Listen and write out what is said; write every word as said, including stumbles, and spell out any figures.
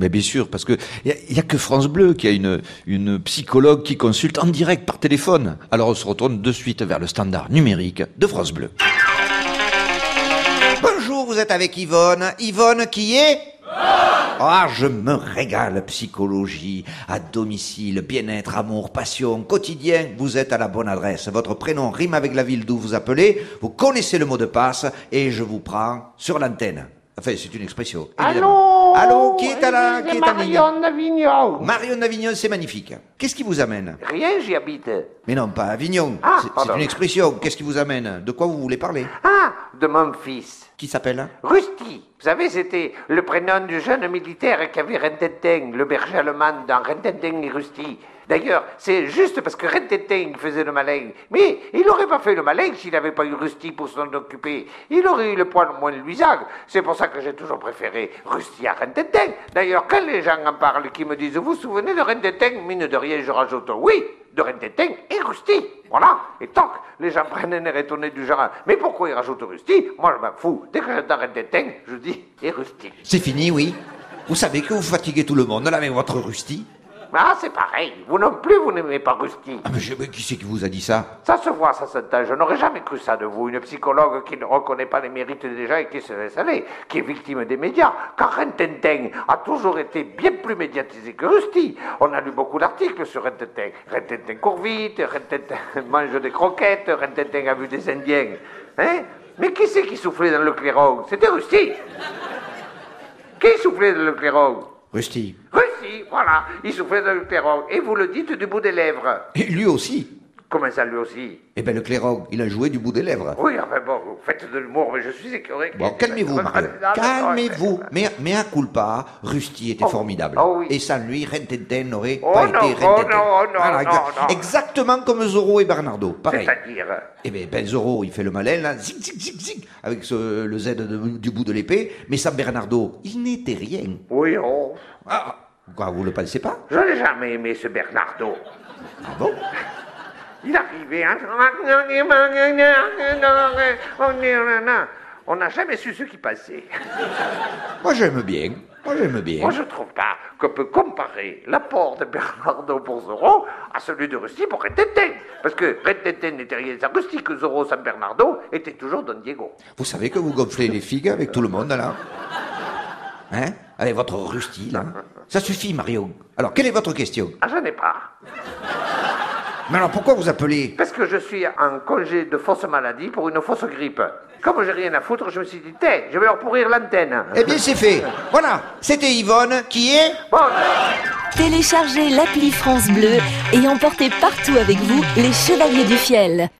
Mais bien sûr, parce que il y, y a que France Bleu qui a une, une psychologue qui consulte en direct par téléphone. Alors on se retourne de suite vers le standard numérique de France Bleu. Bonjour, vous êtes avec Yvonne. Yvonne qui est... Ah, je me régale, psychologie, à domicile, bien-être, amour, passion, quotidien, vous êtes à la bonne adresse. Votre prénom rime avec la ville d'où vous appelez, vous connaissez le mot de passe, et je vous prends sur l'antenne. Enfin, c'est une expression. Allô. Allô, qui est à la, qui est en ligne? Marion d'Avignon. Marion d'Avignon, c'est magnifique. Qu'est-ce qui vous amène? Rien, j'y habite. Mais non, pas Avignon. Ah, c'est, c'est pardon. une expression. Qu'est-ce qui vous amène? De quoi vous voulez parler? Ah, de mon fils. Qui s'appelle? Rusty. Vous savez, c'était le prénom du jeune militaire qui avait Rintintin, le berger allemand dans Rintintin et Rusty. D'ailleurs, c'est juste parce que Rintintin faisait le malin. Mais il n'aurait pas fait le malin s'il n'avait pas eu Rusty pour s'en occuper. Il aurait eu le poil moins luisant. C'est pour ça que j'ai toujours préféré Rusty à Rintintin. D'ailleurs, quand les gens en parlent, qui me disent « Vous vous souvenez de Rintintin ?» Mine de rien, je rajoute « Oui !» de Rintintin et Rusty. Voilà. Et toc, les gens prennent un air étonné du genre « Mais pourquoi ils rajoutent Rusty ?» Moi, je m'en fous. Dès que j'entends Rintintin, je dis « Et Rusty ». C'est fini, oui. Vous savez que vous fatiguez tout le monde là avec votre Rusty? Ah, c'est pareil. Vous non plus, vous n'aimez pas Rusty. Ah, mais, je, mais qui c'est qui vous a dit ça? Ça se voit, ça s'entend. Je n'aurais jamais cru ça de vous. Une psychologue qui ne reconnaît pas les mérites des gens et qui se laisse aller, qui est victime des médias. Car Rintintin a toujours été bien plus médiatisé que Rusty. On a lu beaucoup d'articles sur Rintintin. Rintintin court vite, Rintintin mange des croquettes, Rintintin a vu des Indiens. Hein? Mais qui c'est qui soufflait dans le clairon? C'était Rusty. Qui soufflait dans le clairon? Rusty. Rusty, voilà. Il soufflait dans le clairon. Et vous le dites du bout des lèvres. Et lui aussi. Comment ça, lui aussi? Eh ben le clairon, il a joué du bout des lèvres. Oui, enfin bon, vous faites de l'humour, mais je suis écœuré. Bon, calmez-vous, Mario. Calmez-vous. Mais, mais à culpa, Rusty était Oh. formidable. Oh oui. Et sans lui, Rintintin n'aurait Oh pas non, été oh Rintintin. non, oh non, Voilà, non, exa- non. Exactement comme Zorro et Bernardo. Pareil. C'est-à-dire... Eh bien, ben Zorro, il fait le malin, là, zig, zig, zig, zig, avec ce- le Z de- du bout de l'épée. Mais sans Bernardo, il n'était rien. Oui, oh... Ah, quoi, vous le pensez pas? Je n'ai jamais aimé ce Bernardo. Ah bon? Il arrivait... Hein? On n'a jamais su ce qui passait. Moi, j'aime bien. Moi, j'aime bien. Moi, je trouve pas qu'on peut comparer l'apport de Bernardo pour Zorro à celui de Rusty pour Rintintin. Parce que Rintintin n'était rien sans Rusty, que Zorro sans Bernardo était toujours Don Diego. Vous savez que vous gonflez les figues avec tout le monde, là? Hein? Avec votre Rusty, là? Ça suffit, Mario. Alors, quelle est votre question? Ah, j'en ai pas. Mais alors, pourquoi vous appelez? Parce que je suis en congé de fausse maladie pour une fausse grippe. Comme j'ai rien à foutre, je me suis dit, tiens, je vais leur pourrir l'antenne. Eh bien, c'est fait. Voilà. C'était Yvonne, qui est... Bon, Téléchargez l'appli France Bleu et emportez partout avec vous les Chevaliers du Fiel.